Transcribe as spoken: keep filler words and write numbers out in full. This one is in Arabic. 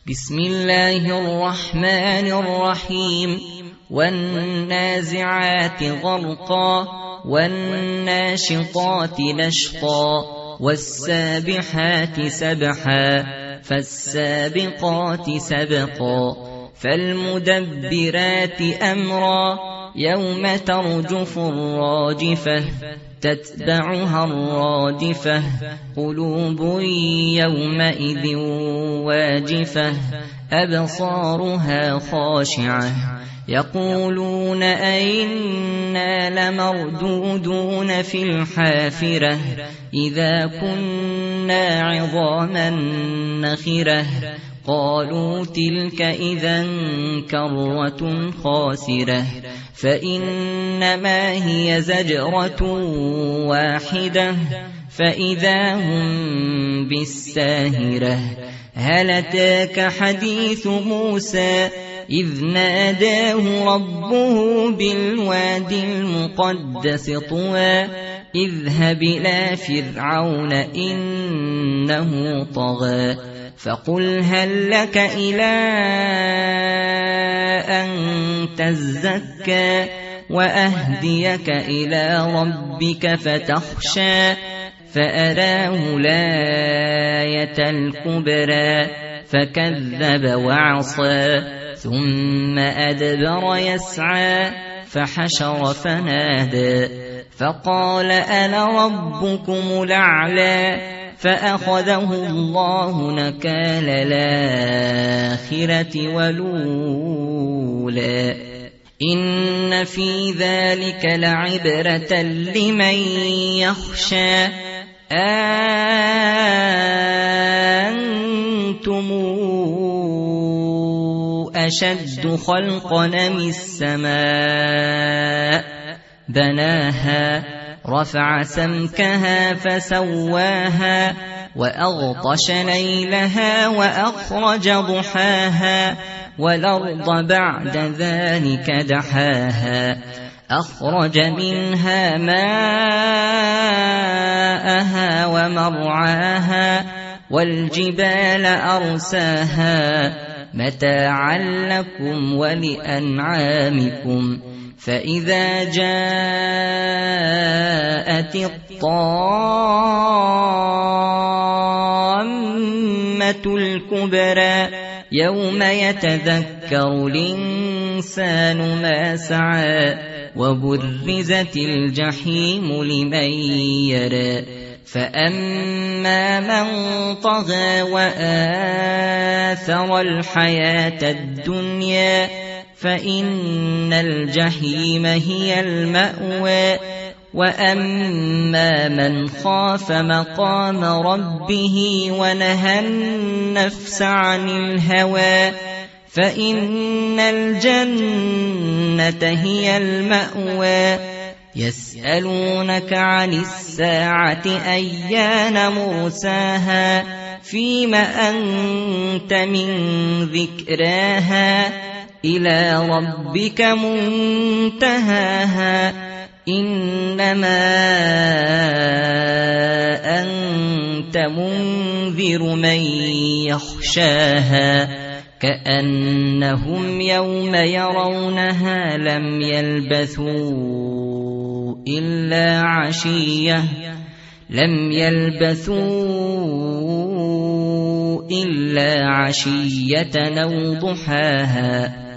بسم الله الرحمن الرحيم والنازعات غرقا والناشطات نشطا والسابحات سبحا فالسابقات سبقا فالمدبرات أمرا يوم ترجف الراجفة تتبعها الرادفة قلوب يومئذ واجفة أبصارها خاشعة يقولون أئنا لمردودون في الحافرة إذا كنا عظاما نخرة قالوا تلك إذا كرة خاسرة فإنما هي زجرة واحدة فإذا هم بالساهرة هل أتاك حديث موسى إذ ناداه ربه بالوادي المقدس طوى اذهب إلى فرعون إنه طغى فقل هل لك إلى أن تزكى وأهديك إلى ربك فتخشى فأراه الآية الكبرى فكذب وعصى ثم أدبر يسعى فحشر فنادى فقال أنا ربكم الأعلى فأخذه الله نكال الآخرة والأولى إن في ذلك لعبرة لمن يخشى أنتم أشد خلقا أم السماء بناها رفع سمكها فسواها وأغطش ليلها وأخرج ضحاها والأرض بعد ذلك دحاها أخرج منها ماءها ومرعاها والجبال أرساها متاعا لكم ولأنعامكم فإذا جاءت الطامة الكبرى يوم يتذكر الإنسان ما سعى وبرزت الجحيم لمن يرى فأما من طغى وآثر الحياة الدنيا فإن الجحيم هي المأوى وأما من خاف مقام ربه ونهى النفس عن الهوى فإن الجنة هي المأوى يسألونك عن الساعة أيان مرساها فيم أنت من ذكراها إلى ربك منتهاها إنما أنت منذر من يخشاها كأنهم يوم يرونها لم يلبثوا إلا عشية لم يلبثوا إلا عشية أو ضحاها